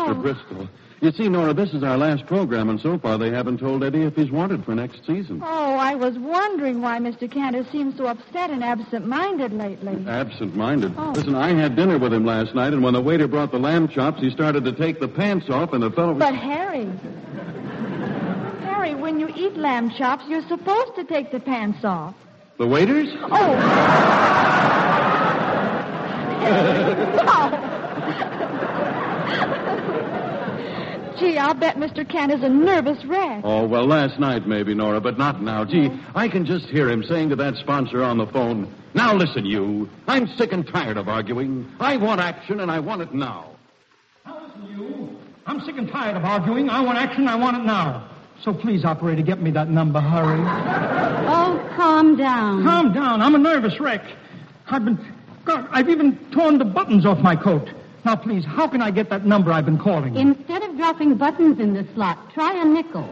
Mr. Bristol. You see, Nora, this is our last program, and so far they haven't told Eddie if he's wanted for next season. Oh, I was wondering why Mr. Cantor seems so upset and absent-minded lately. Absent-minded? Oh. Listen, I had dinner with him last night, and when the waiter brought the lamb chops, he started to take the pants off, and the fellow... But, Harry, when you eat lamb chops, you're supposed to take the pants off. The waiters? Oh. No. Gee, I'll bet Mr. Cantor's a nervous wreck. Oh, well, last night maybe, Nora, but not now. Gee, I can just hear him saying to that sponsor on the phone, "Now listen, you. I'm sick and tired of arguing. I want action, and I want it now." Now listen, you. I'm sick and tired of arguing. I want action. I want it now. So please, operator, get me that number. Hurry. Oh, calm down. Calm down. I'm a nervous wreck. I've even torn the buttons off my coat. Now, please, how can I get that number I've been calling? Instead of dropping buttons in the slot, try a nickel.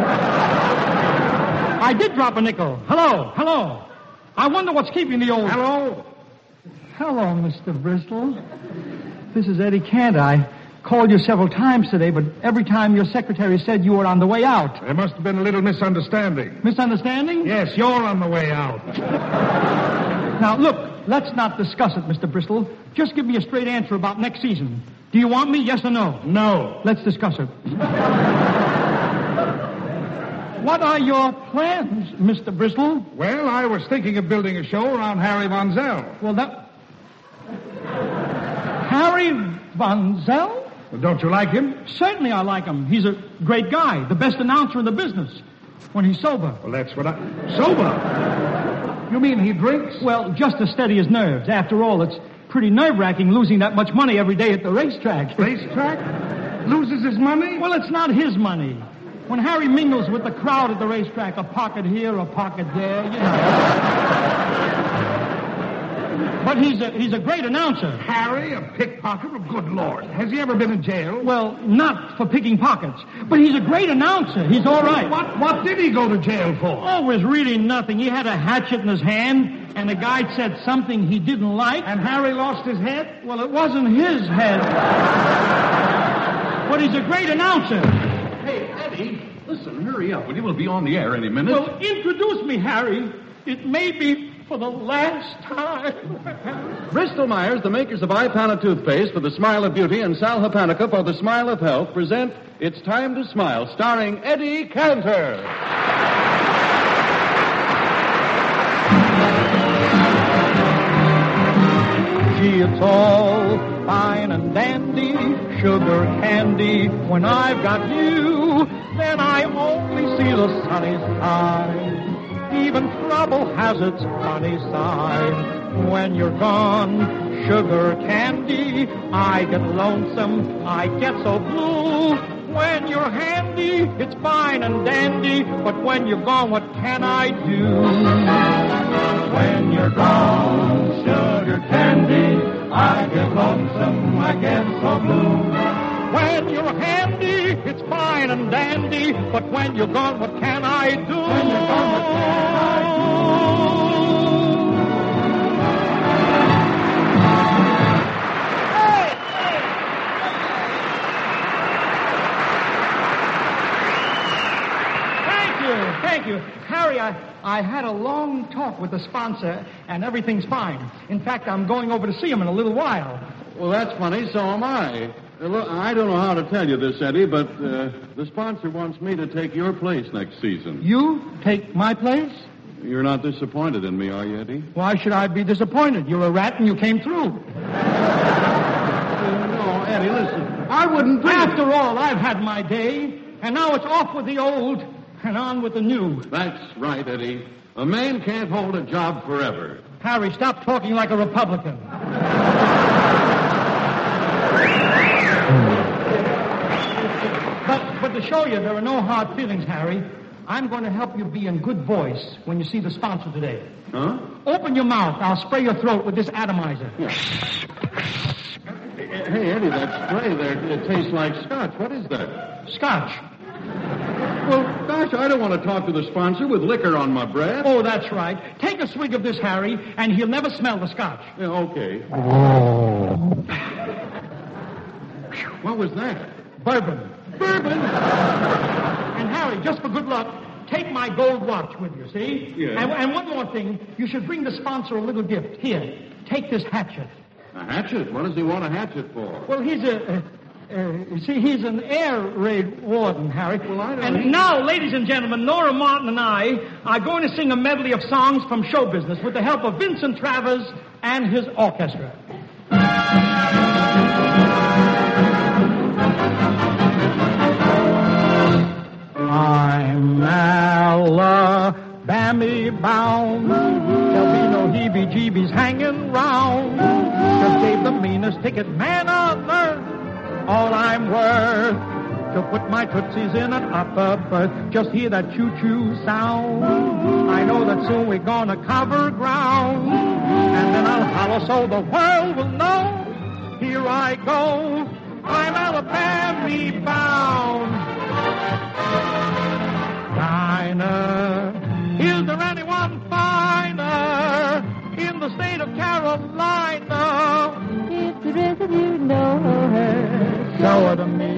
I did drop a nickel. Hello. I wonder what's keeping the old... Hello, Mr. Bristol. This is Eddie Cantor. I called you several times today, but every time your secretary said you were on the way out. There must have been a little misunderstanding. Misunderstanding? Yes, you're on the way out. Now, look, let's not discuss it, Mr. Bristol. Just give me a straight answer about next season. Do you want me, yes or no? No. Let's discuss it. What are your plans, Mr. Bristol? Well, I was thinking of building a show around Harry Von Zell. Well, Harry Von Zell? Well, don't you like him? Certainly I like him. He's a great guy, the best announcer in the business. When he's sober. Well, that's what Sober? You mean he drinks? Well, just to steady his nerves. After all, it's pretty nerve-wracking losing that much money every day at the racetrack. Racetrack? Loses his money? Well, it's not his money. When Harry mingles with the crowd at the racetrack, a pocket here, a pocket there, you know. But he's a great announcer. Harry, a pickpocket? Oh, good Lord. Has he ever been in jail? Well, not for picking pockets. But he's a great announcer. He's all right. What did he go to jail for? Oh, it was really nothing. He had a hatchet in his hand, and the guy said something he didn't like. And Harry lost his head? Well, it wasn't his head. But he's a great announcer. Hey, Eddie, listen, hurry up. We'll be on the air any minute. Well, introduce me, Harry. It may be for the last time. Bristol Myers, the makers of Ipana toothpaste for the smile of beauty, and Sal Hepatica for the smile of health, present It's Time to Smile, starring Eddie Cantor. Gee, it's all fine and dandy, sugar candy. When I've got you, then I only see the sunny side. Even trouble has its funny side. When you're gone, sugar candy, I get lonesome, I get so blue. When you're handy, it's fine and dandy, but when you're gone, what can I do? When you're gone, sugar candy, I get lonesome, I get so blue. When you're handy, it's fine and dandy, but when you're gone, what can I do? When you're gone, what can I do? Thank you. Harry, I had a long talk with the sponsor, and everything's fine. In fact, I'm going over to see him in a little while. Well, that's funny. So am I. Look, I don't know how to tell you this, Eddie, but the sponsor wants me to take your place next season. You take my place? You're not disappointed in me, are you, Eddie? Why should I be disappointed? You're a rat and you came through. No, Eddie, listen. I wouldn't... After all, I've had my day, and now it's off with the old and on with the new. That's right, Eddie. A man can't hold a job forever. Harry, stop talking like a Republican. But to show you there are no hard feelings, Harry, I'm going to help you be in good voice when you see the sponsor today. Huh? Open your mouth. I'll spray your throat with this atomizer. Yeah. Hey, Eddie, that spray there, it tastes like scotch. What is that? Scotch. Well, gosh, I don't want to talk to the sponsor with liquor on my breath. Oh, that's right. Take a swig of this, Harry, and he'll never smell the scotch. Yeah, okay. What was that? Bourbon. Bourbon? And, Harry, just for good luck, take my gold watch with you, see? Yeah. And one more thing. You should bring the sponsor a little gift. Here, take this hatchet. A hatchet? What does he want a hatchet for? Well, he's he's an air raid warden, Harry. Well, I don't... And now, ladies and gentlemen, Nora Martin and I are going to sing a medley of songs from show business with the help of Vincent Travers and his orchestra. I'm Alabama bound. There'll be no heebie-jeebies hanging round. Just gave the meanest ticket man on earth all I'm worth to put my tootsies in an upper berth. Just hear that choo-choo sound. I know that soon we're gonna cover ground. And then I'll holler so the world will know. Here I go. I'm Alabama bound. Dinah, is there anyone finer in the state of Carolina? If there is, if you know her, Show her to me.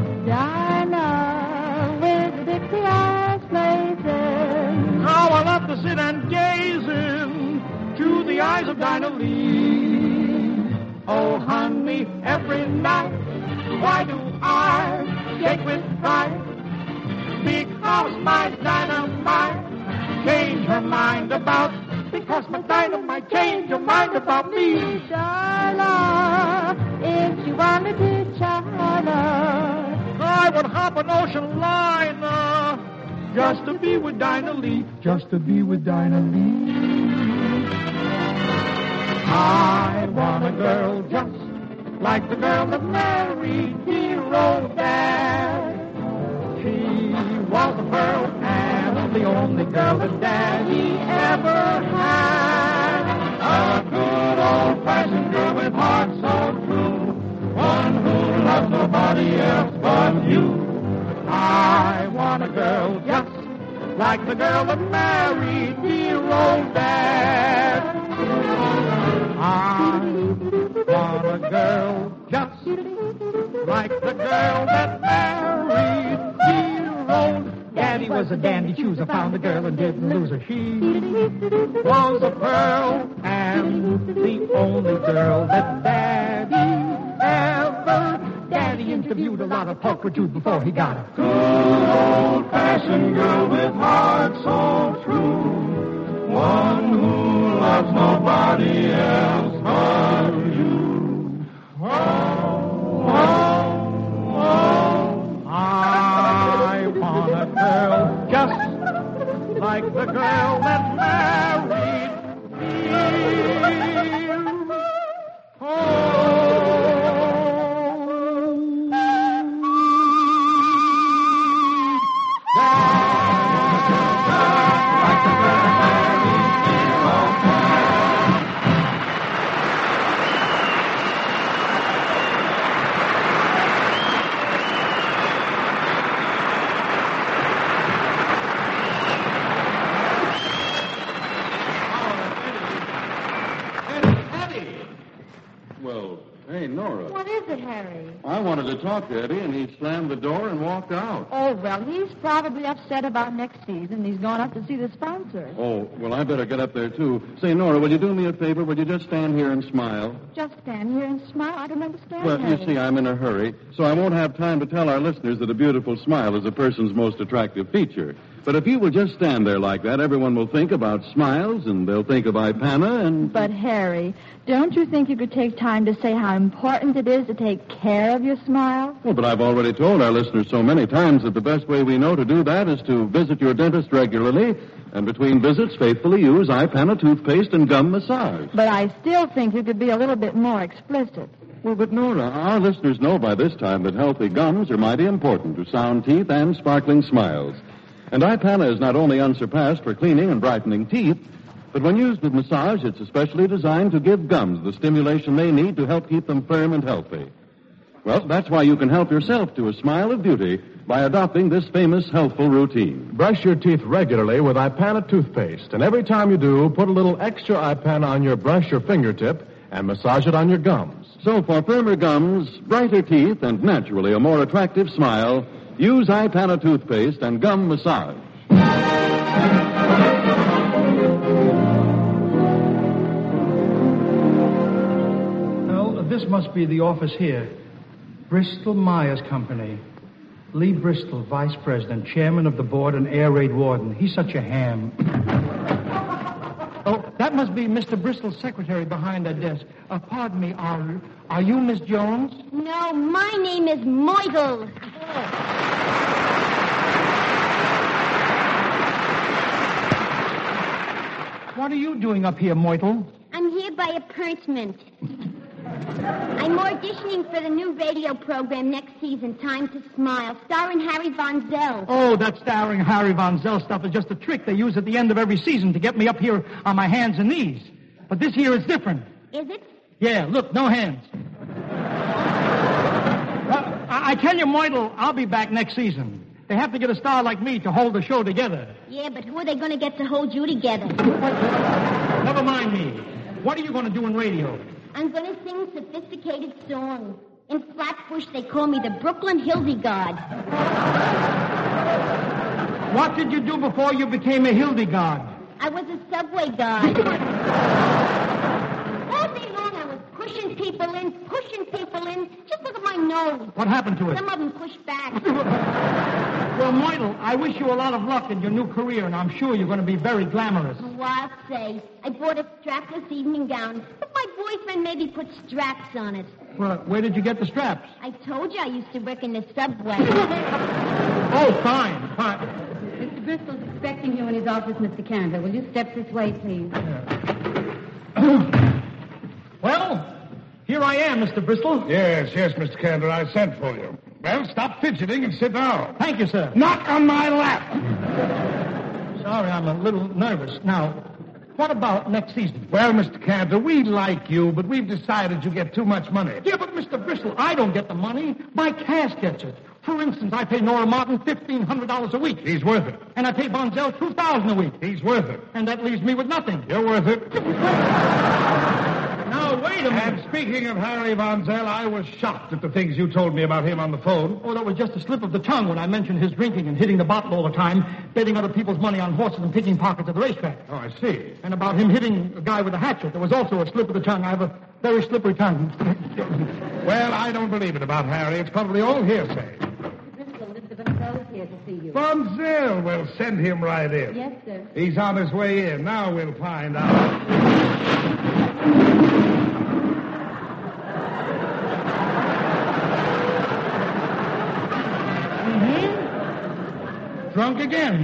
Dinah, with the Dixie eyes blazing. How I love to sit and gaze into the eyes of Dinah Lee. Oh, honey, every night, why do I shake with pride? Because my dynamite changed her mind about. Because my dynamite changed her mind about me. Dinah, if you wanted to China, I would hop an ocean liner just to be with Dinah Lee. Just to be with Dinah Lee. I want a girl just like the girl that married dear old Dad. She was the pearl and the only girl that Daddy ever had. A good old-fashioned girl with heart so true, one who loves nobody else but you. I want a girl just like the girl that married dear old Dad. I want a girl just like the girl that married dear old Daddy was a dandy chooser, found a girl and didn't lose her. She was a pearl and the only girl that Daddy ever. Daddy interviewed a lot of pork Jews before he got her. Good old-fashioned girl with heart so true, one who loves nobody else but you. Oh, oh, oh. I want a girl just like the girl that married me. Hey, Nora. What is it, Harry? I wanted to talk to Eddie, and he slammed the door and walked out. Oh, well, he's probably upset about next season. He's gone up to see the sponsor. Oh, well, I better get up there, too. Say, Nora, will you do me a favor? Will you just stand here and smile? Just stand here and smile? I don't understand. Well, you see, I'm in a hurry, so I won't have time to tell our listeners that a beautiful smile is a person's most attractive feature. But if you will just stand there like that, everyone will think about smiles, and they'll think of Ipana, and... But, Harry, don't you think you could take time to say how important it is to take care of your smile? Well, but I've already told our listeners so many times that the best way we know to do that is to visit your dentist regularly, and between visits, faithfully use Ipana toothpaste and gum massage. But I still think you could be a little bit more explicit. Well, but Nora, our listeners know by this time that healthy gums are mighty important to sound teeth and sparkling smiles. And Ipana is not only unsurpassed for cleaning and brightening teeth, but when used with massage, it's especially designed to give gums the stimulation they need to help keep them firm and healthy. Well, that's why you can help yourself to a smile of beauty by adopting this famous healthful routine. Brush your teeth regularly with Ipana toothpaste, and every time you do, put a little extra Ipana on your brush or fingertip, and massage it on your gums. So for firmer gums, brighter teeth, and naturally a more attractive smile, use Ipana toothpaste and gum massage. Well, this must be the office here. Bristol Myers Company. Lee Bristol, Vice President, Chairman of the Board, and Air Raid Warden. He's such a ham. Oh, that must be Mr. Bristol's secretary behind that desk. Pardon me, are you Miss Jones? No, my name is Moidle. What are you doing up here, Moitle? I'm here by appointment. I'm auditioning for the new radio program next season, Time to Smile, starring Harry Von Zell. Oh, that starring Harry Von Zell stuff is just a trick they use at the end of every season to get me up here on my hands and knees. But this year is different. Is it? Yeah, look, no hands. I tell you, Moidle, I'll be back next season. They have to get a star like me to hold the show together. Yeah, but who are they going to get to hold you together? Never mind me. What are you going to do in radio? I'm going to sing sophisticated songs. In Flatbush, they call me the Brooklyn Hildegard. What did you do before you became a Hildegard? I was a subway guard. All day long, I was pushing people in. Just look at my nose. What happened to it? Some of them pushed back. Well, Moidle, I wish you a lot of luck in your new career, and I'm sure you're going to be very glamorous. Oh, I'll say. I bought a strapless evening gown, but my boyfriend maybe put straps on it. Well, where did you get the straps? I told you I used to work in the subway. Oh, fine. Mr. Bristol's expecting you in his office, Mr. Cantor. Will you step this way, please? Well, here I am, Mr. Bristol. Yes, Mr. Cantor, I sent for you. Well, stop fidgeting and sit down. Thank you, sir. Not on my lap. Sorry, I'm a little nervous. Now, what about next season? Well, Mr. Cantor, we like you, but we've decided you get too much money. Yeah, but Mr. Bristol, I don't get the money. My cast gets it. For instance, I pay Nora Martin $1,500 a week. He's worth it. And I pay Bonzell $2,000 a week. He's worth it. And that leaves me with nothing. You're worth it. Now, wait a minute. And speaking of Harry Von Zell, I was shocked at the things you told me about him on the phone. Oh, that was just a slip of the tongue when I mentioned his drinking and hitting the bottle all the time, betting other people's money on horses and picking pockets at the racetrack. Oh, I see. And about him hitting a guy with a hatchet. There was also a slip of the tongue. I have a very slippery tongue. Well, I don't believe it about Harry. It's probably all hearsay. Mr. Von Zell is here to see you. Von Zell, well, send him right in. Yes, sir. He's on his way in. Now we'll find out. Drunk again.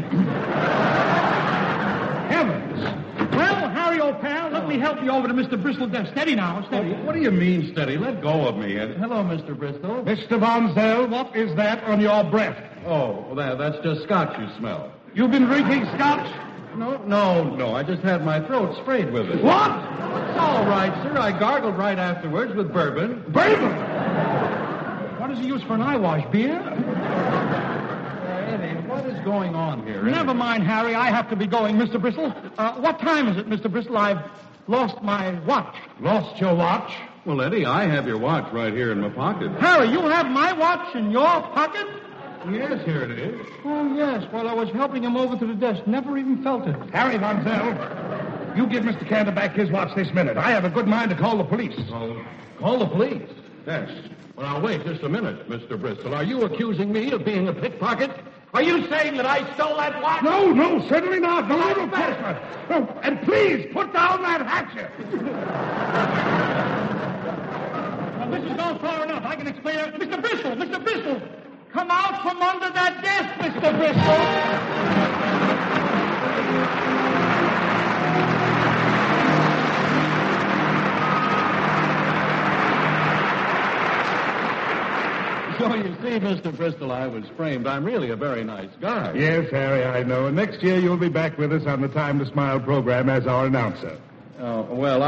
Heavens! Well, Harry, old pal, let me help you over to Mr. Bristol's desk. Steady now, steady. What do you mean, steady? Let go of me. Hello, Mr. Bristol. Mr. Von Zell, what is that on your breath? Oh, that's just scotch you smell. You've been drinking scotch? No. I just had my throat sprayed with it. What? It's all right, sir. I gargled right afterwards with bourbon. Bourbon! What is the use for an eye wash? Beer? Eddie, what is going on here? Never mind, Harry. I have to be going. Mr. Bristol, what time is it, Mr. Bristol? I've lost my watch. Lost your watch? Well, Eddie, I have your watch right here in my pocket. Harry, you have my watch in your pocket? Yes, here it is. Oh, yes. While I was helping him over to the desk. Never even felt it. Harry Von Zell, you give Mr. Cantor back his watch this minute. I have a good mind to call the police. Call the police? Yes. Well, now, wait just a minute, Mr. Bristol. Are you accusing me of being a pickpocket? Are you saying that I stole that watch? No, certainly not. No, of course not. No, and please, put down that hatchet. Well, this has gone far enough. I can explain it. Mr. Bristol! Come out from under that desk, Mr. Bristol! So you see, Mr. Bristol, I was framed. I'm really a very nice guy. Yes, Harry, I know. And next year you'll be back with us on the Time to Smile program as our announcer. Well,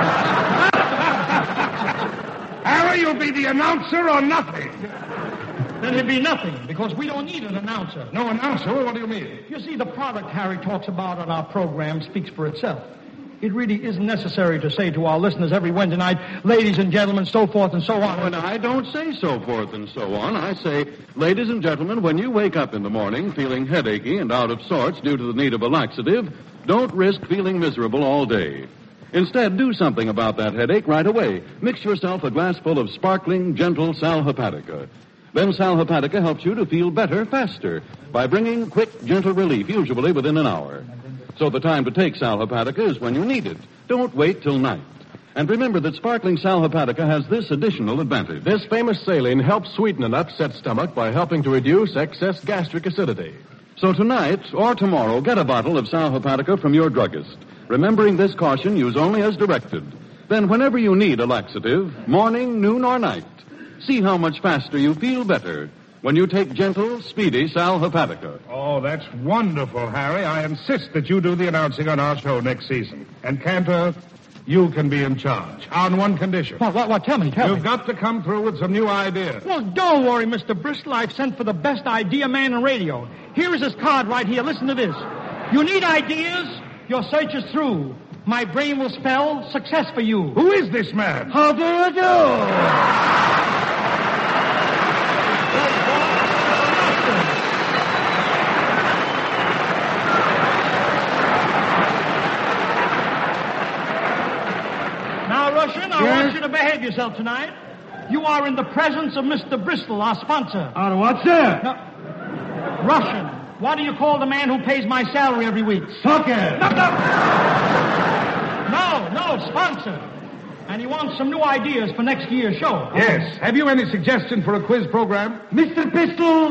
Harry, you'll be the announcer or nothing. Then it'd be nothing, because we don't need an announcer. No announcer? What do you mean? You see, the product Harry talks about on our program speaks for itself. It really isn't necessary to say to our listeners every Wednesday night, ladies and gentlemen, so forth and so on. And I don't say so forth and so on. I say, ladies and gentlemen, when you wake up in the morning feeling headachy and out of sorts due to the need of a laxative, don't risk feeling miserable all day. Instead, do something about that headache right away. Mix yourself a glassful of sparkling, gentle Sal Hepatica. Then Sal Hepatica helps you to feel better faster by bringing quick, gentle relief, usually within an hour. So the time to take Sal Hepatica is when you need it. Don't wait till night. And remember that sparkling Sal Hepatica has this additional advantage. This famous saline helps sweeten an upset stomach by helping to reduce excess gastric acidity. So tonight or tomorrow, get a bottle of Sal Hepatica from your druggist. Remembering this caution, use only as directed. Then whenever you need a laxative, morning, noon, or night, see how much faster you feel better when you take gentle, speedy Sal Hepatica. Oh, that's wonderful, Harry. I insist that you do the announcing on our show next season. And Cantor, you can be in charge on one condition. What? Tell me. You've got to come through with some new ideas. Well, don't worry, Mr. Bristol. I've sent for the best idea man in radio. Here is his card right here. Listen to this. You need ideas? Your search is through. My brain will spell success for you. Who is this man? How do you do? Now, Russian, I want you to behave yourself tonight. You are in the presence of Mr. Bristol, our sponsor. What, sir? No. Russian, what do you call the man who pays my salary every week? Sucker. No, sponsor. And he wants some new ideas for next year's show. Yes. Have you any suggestion for a quiz program? Mr. Pistol.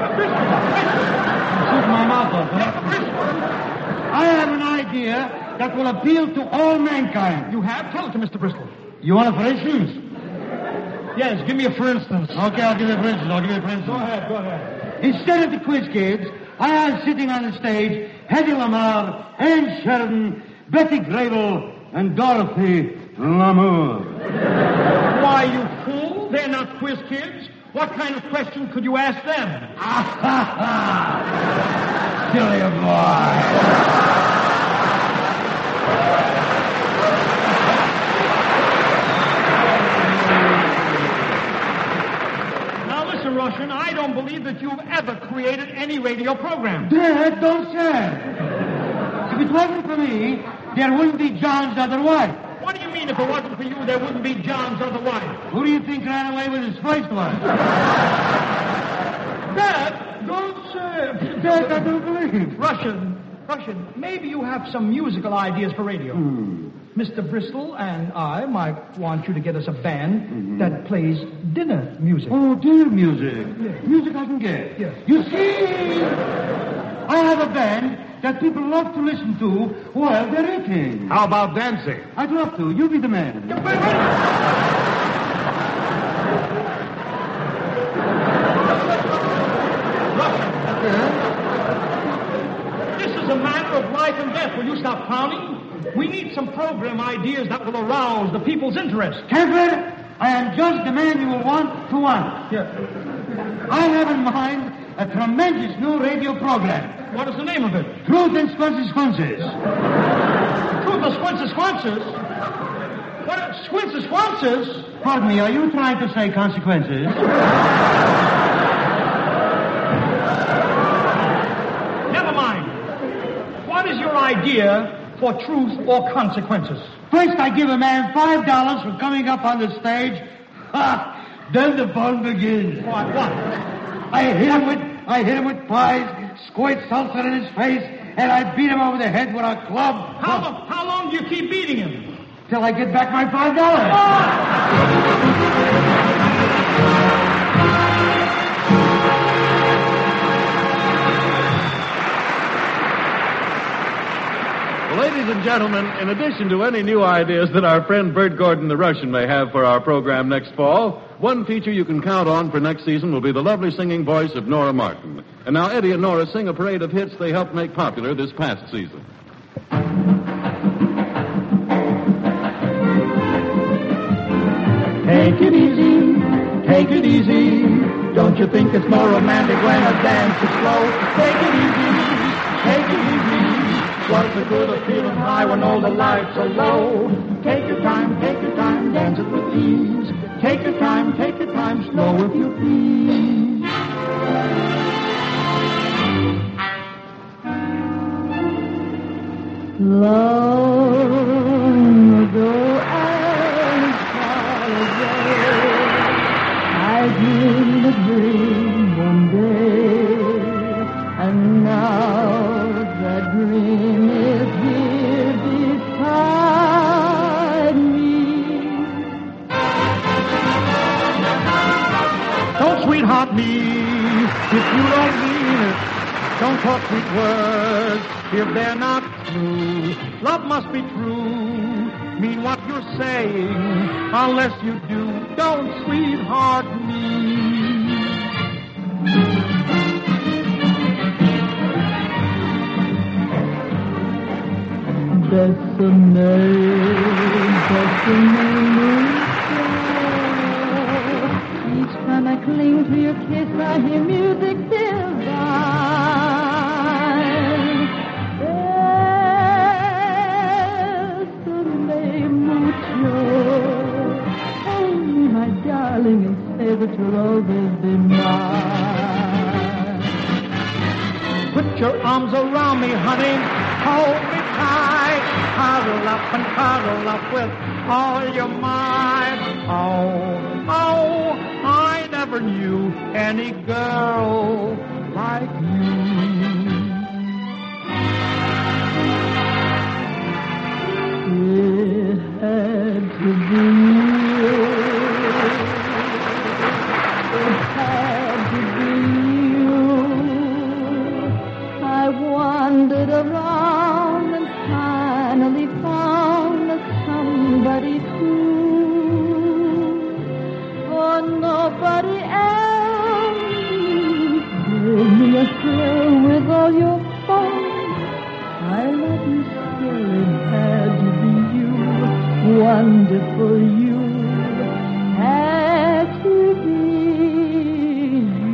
Shoot my mouth off, huh? I have an idea that will appeal to all mankind. You have? Tell it to Mr. Bristol. You want a for instance? Yes, give me a for instance. Okay, I'll give you a for instance. Go ahead. Instead of the quiz kids, I have sitting on the stage Hedy Lamarr, Ann Sheridan, Betty Grable, and Dorothy Lamour. Why, you fool? They're not quiz kids. What kind of question could you ask them? Silly boy. Russian, I don't believe that you've ever created any radio program. Dad, don't say. If it wasn't for me, there wouldn't be John's other wife. What do you mean if it wasn't for you, there wouldn't be John's other wife? Who do you think ran away with his first wife? Dad, don't say. Dad, I don't believe. Russian, maybe you have some musical ideas for radio. Mr. Bristol and I might want you to get us a band that plays dinner music. Oh, dinner music. Yes. Music I can get. Yes. You see, I have a band that people love to listen to while they're eating. How about dancing? I'd love to. You be the man. This is a matter of life and death. Will you stop clowning? We need some program ideas that will arouse the people's interest. Canford, I am just the man you will want to want. Yeah. I have in mind a tremendous new radio program. What is the name of it? Truth and Squinces. Truth and Squinces? What? Squinces? Pardon me, are you trying to say consequences? Never mind. What is your idea for truth or consequences? First, I give a man $5 for coming up on the stage. Ha! Then the fun begins. What? I hit him with pies, squirt salsa in his face, and I beat him over the head with a club. How long do you keep beating him? Till I get back my $5. Ladies and gentlemen, in addition to any new ideas that our friend Bert Gordon the Russian may have for our program next fall, one feature you can count on for next season will be the lovely singing voice of Nora Martin. And now Eddie and Nora sing a parade of hits they helped make popular this past season. Take it easy, Don't you think it's more romantic when a dance is slow? Take it easy, take it easy. What's the good of feeling high when all the lights are low? Take your time, dance it with ease. Take your time, slow if you please. Long ago and far away, I dreamed a dream one day, and now that dream is here beside me. Don't sweetheart me if you don't mean it. Don't talk sweet words if they're not true. Love must be true. Mean what you're saying. Unless you do, don't sweetheart me. Bessame, each time I cling to your kiss, I hear music divine. Bessame mucho, hold me, my darling, and say that you'll always be mine. Put your arms around me, honey. Hold me tight. Cuddle up with all your might. Oh, I never knew any girl like you. It had to be you. It had to be you. I wandered around and finally found somebody true. For nobody else gave me a thrill with all your fun. I love you still, it had to be you. Wonderful you had to be you.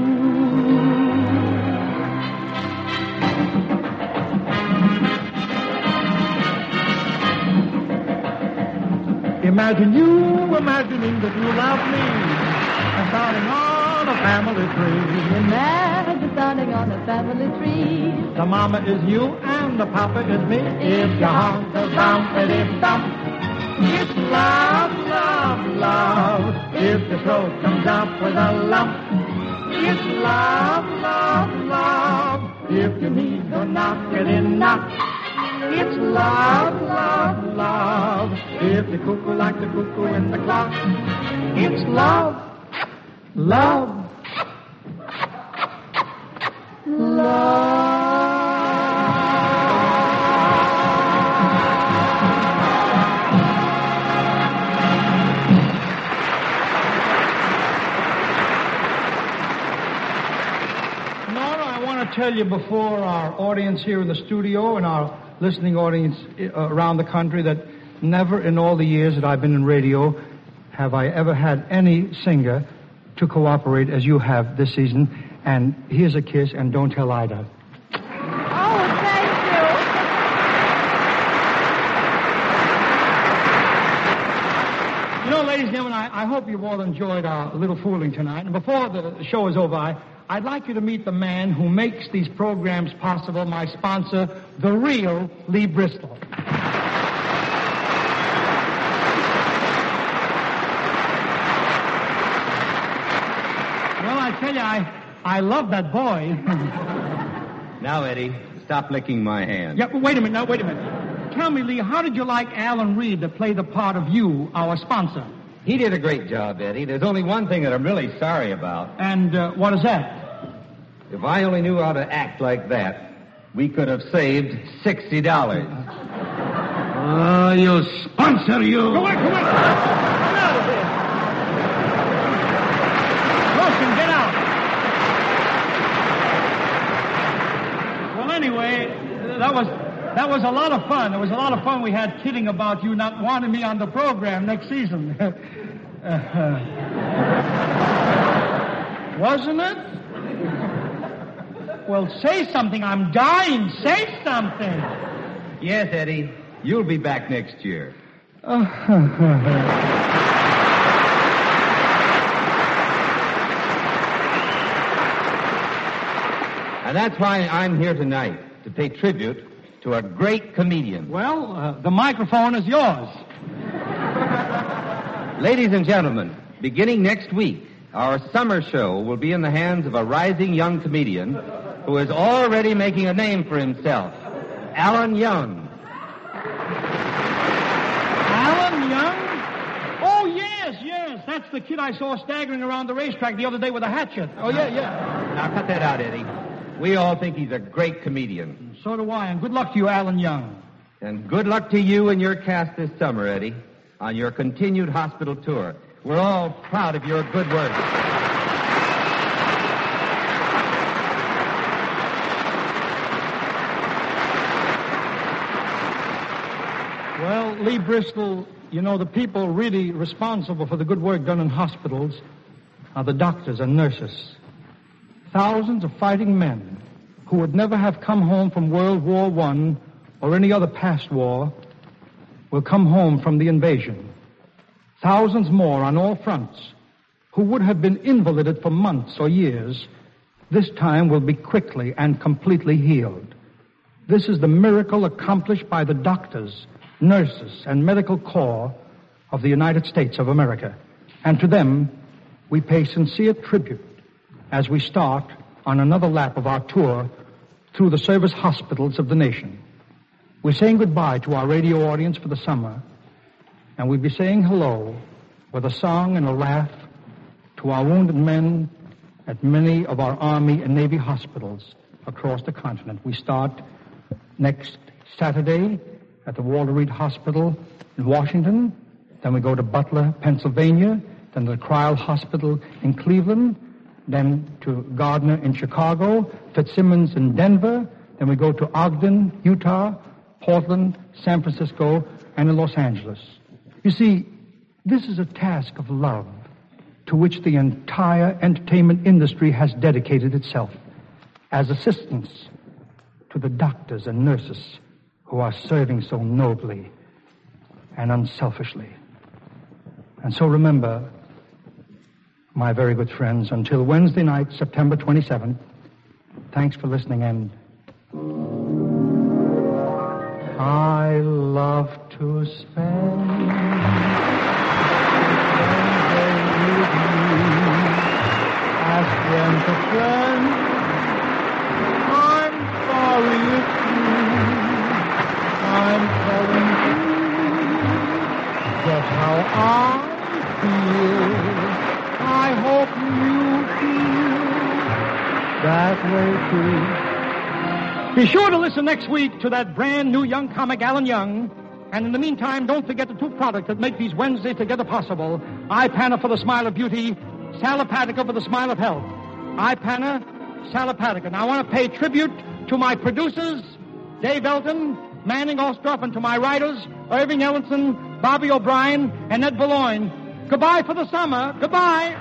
Imagine you imagining that you love me and starting on a family tree. Imagine starting on a family tree. The mama is you and the papa is me. If your heart goes bump, it's love, love, love. If your throat comes out with a lump, it's love, love, love. If your knees are not getting knocked, it's love, love, love. If you cuckoo like the cuckoo in the clock, it's love, love, love. Nora, I want to tell you before our audience here in the studio and our listening audience around the country that never in all the years that I've been in radio have I ever had any singer to cooperate as you have this season. And here's a kiss, and don't tell Ida. Oh, thank You know, ladies and gentlemen, I hope you've all enjoyed our little fooling tonight. And before the show is over, I'd like you to meet the man who makes these programs possible, my sponsor, the real Lee Bristol. Well, I tell you, I love that boy. Now, Eddie, stop licking my hand. Yeah, wait a minute. Tell me, Lee, how did you like Alan Reed to play the part of you, our sponsor? He did a great job, Eddie. There's only one thing that I'm really sorry about. And what is that? If I only knew how to act like that, we could have saved $60. Oh, you sponsor, you. Come on. Get out of here. Wilson, get out. Well, anyway, that was a lot of fun. There was a lot of fun we had kidding about you not wanting me on the program next season. Wasn't it? Well, say something. I'm dying. Say something. Yes, Eddie. You'll be back next year. And that's why I'm here tonight, to pay tribute to a great comedian. Well, the microphone is yours. Ladies and gentlemen, beginning next week, our summer show will be in the hands of a rising young comedian who is already making a name for himself, Alan Young. Alan Young? Oh, yes. That's the kid I saw staggering around the racetrack the other day with a hatchet. Oh, yeah. Now, cut that out, Eddie. We all think he's a great comedian. So do I, and good luck to you, Alan Young. And good luck to you and your cast this summer, Eddie, on your continued hospital tour. We're all proud of your good work. Well, Lee Bristol, you know, the people really responsible for the good work done in hospitals are the doctors and nurses. Thousands of fighting men who would never have come home from World War I or any other past war will come home from the invasion. Thousands more on all fronts who would have been invalided for months or years, this time will be quickly and completely healed. This is the miracle accomplished by the doctors, nurses, and medical corps of the United States of America. And to them, we pay sincere tribute as we start on another lap of our tour through the service hospitals of the nation. We're saying goodbye to our radio audience for the summer, and we'll be saying hello with a song and a laugh to our wounded men at many of our Army and Navy hospitals across the continent. We start next Saturday at the Walter Reed Hospital in Washington. Then we go to Butler, Pennsylvania. Then to the Cryle Hospital in Cleveland. Then to Gardner in Chicago, Fitzsimmons in Denver. Then we go to Ogden, Utah, Portland, San Francisco, and in Los Angeles. You see, this is a task of love to which the entire entertainment industry has dedicated itself as assistants to the doctors and nurses who are serving so nobly and unselfishly. And so remember, my very good friends, until Wednesday night, September 27th, thanks for listening, and I love to spend Wednesday with you as friend to friend. I'm sorry it's you. I'm telling you just how I feel. I hope you feel that way too. Be sure to listen next week to that brand new young comic, Alan Young. And in the meantime, don't forget the two products that make these Wednesdays together possible. Ipana for the smile of beauty, Salopatica for the smile of health. Ipana, Salopatica. Now I want to pay tribute to my producers, Dave Elton, Manning Ostroff, and to my writers, Irving Ellenson, Bobby O'Brien, and Ed Boulogne. Goodbye for the summer. Goodbye.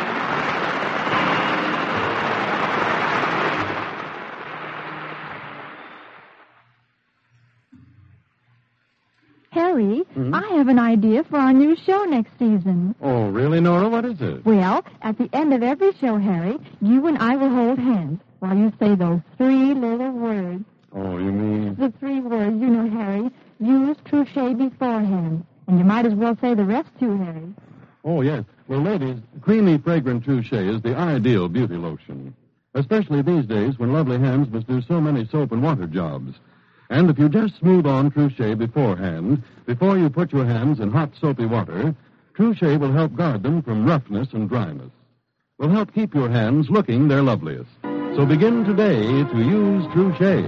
Harry, I have an idea for our new show next season. Oh, really, Nora? What is it? Well, at the end of every show, Harry, you and I will hold hands while you say those three little words. Oh, you mean? The three words, you know, Harry. Use Trouche beforehand. And you might as well say the rest, too, Harry. Oh, yes. Well, ladies, creamy, fragrant Trouche is the ideal beauty lotion. Especially these days when lovely hands must do so many soap and water jobs. And if you just smooth on Trouche beforehand, before you put your hands in hot, soapy water, Trouche will help guard them from roughness and dryness. Will help keep your hands looking their loveliest. So begin today to use Trouche.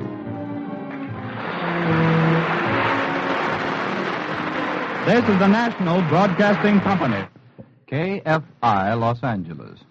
This is the National Broadcasting Company. KFI, Los Angeles.